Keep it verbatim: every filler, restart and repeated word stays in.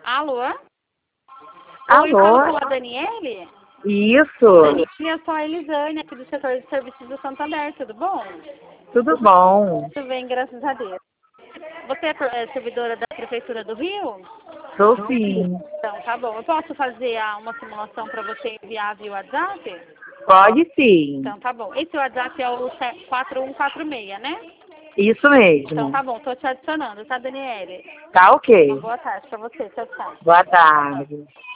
Alô? Oi, Alô? falo com a Daniele? Isso. Daniele, eu sou a Elisane, aqui do setor de serviços do Santander, tudo bom? Tudo bom. Tudo bem, graças a Deus. Você é pro- é servidora da Prefeitura do Rio? Sou sim. Então, tá bom. Eu posso fazer ah, uma simulação para você enviar via WhatsApp? Pode sim. Então, tá bom. Esse WhatsApp é o quatro um quatro seis, né? Isso Então, mesmo. tá bom. Tô te adicionando, tá, Daniele? Tá Uma ok. boa tarde pra você. Tchau, tchau. Boa tarde.